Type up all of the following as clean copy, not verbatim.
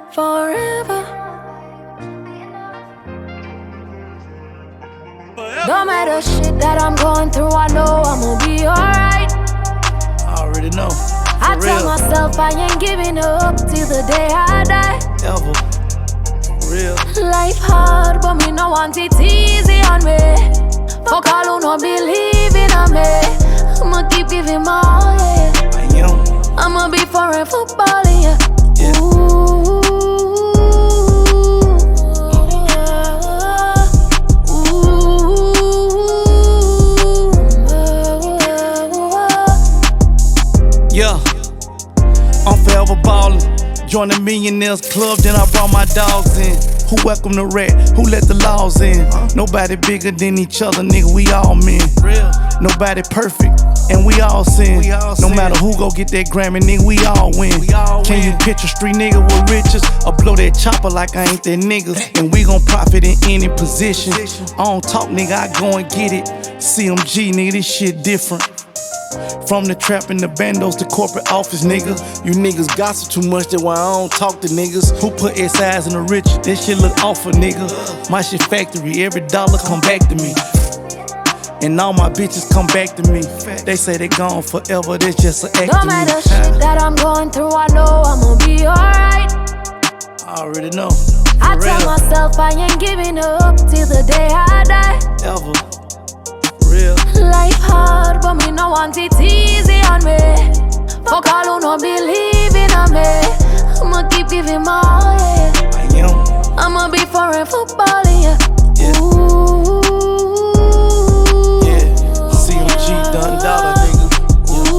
forever. No matter shit that I'm going through, I know I'ma be alright. I already know. I tell myself I ain't giving up till the day I die. Ever. For real. Life hard, but me no want it easy on me. Fuck all who no believing on me. I'ma keep giving my all, yeah. I am. I'ma be forever balling, yeah. Yeah. Ooh. Yeah, I'm forever ballin'. Join the Millionaires Club, then I brought my dogs in. Who welcome the rat? Who let the laws in? Nobody bigger than each other, nigga, we all men. Real. Nobody perfect, and we all sin. No matter who go get that Grammy, nigga, we all win. Can you picture street nigga with riches? Or blow that chopper like I ain't that nigga? And we gon' profit in any position. I don't talk, nigga, I go and get it. CMG, nigga, this shit different. From the trap and the bandos to corporate office, nigga. You niggas gossip too much, that's why I don't talk to niggas. Who put SIs in the rich? That shit look awful, nigga. My shit factory, every dollar come back to me. And all my bitches come back to me. They say they gone forever, that's just an act to me. No matter shit that I'm going through, I know I'ma be alright. I already know. I tell myself I ain't giving up till the day I die. Ever. Real. Life hard, but me no want it easy on me. Fuck all who no believing on me. I'ma keep giving my all, yeah. I am. I'ma be forever balling, yeah. Yeah. Ooh. Yeah. CMG done dollar, nigga. Yeah.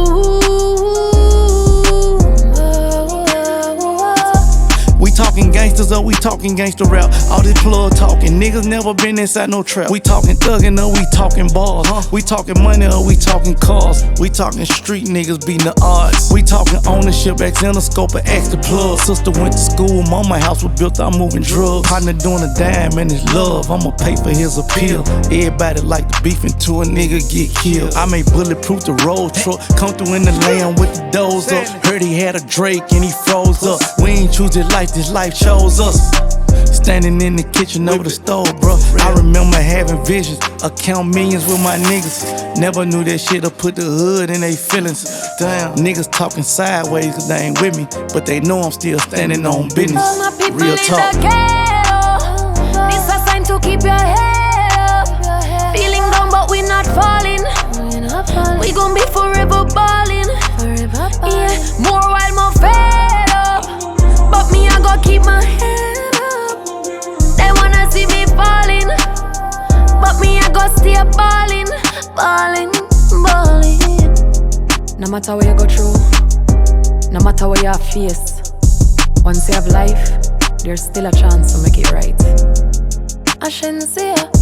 Ooh. We talking gangsters or we talking gangster rap? All this plug talking, niggas never been inside no trap. We talking thuggin' or we talking bars? We talking money or we talking cars? We talking street niggas beating the odds. We talking ownership, Xenoscope or X the plug. Sister went to school, mama house was built out moving drugs. Partner doing a dime and it's love, I'ma pay for his appeal. Everybody like to beef until a nigga get killed. I made bulletproof the road truck, come through in the land with the doors up. Heard he had a Drake and he froze up. We ain't choose his life, this life chose us. Standing in the kitchen over the stove, bro. I remember having visions, count millions with my niggas. Never knew that shit'll put the hood in they feelings. Damn, niggas talking sideways cause they ain't with me, but they know I'm still standing on business. All my people Real talk. in the ghetto. This a sign to keep your head up. Feeling down but we not falling. We gon' be forever balling. Yeah, more while more fed up. But me I gotta keep my head up. They wanna see me falling, but me I gotta stay balling, balling, balling. No matter what you go through, no matter what you face, once you have life, there's still a chance to make it right. I shouldn't say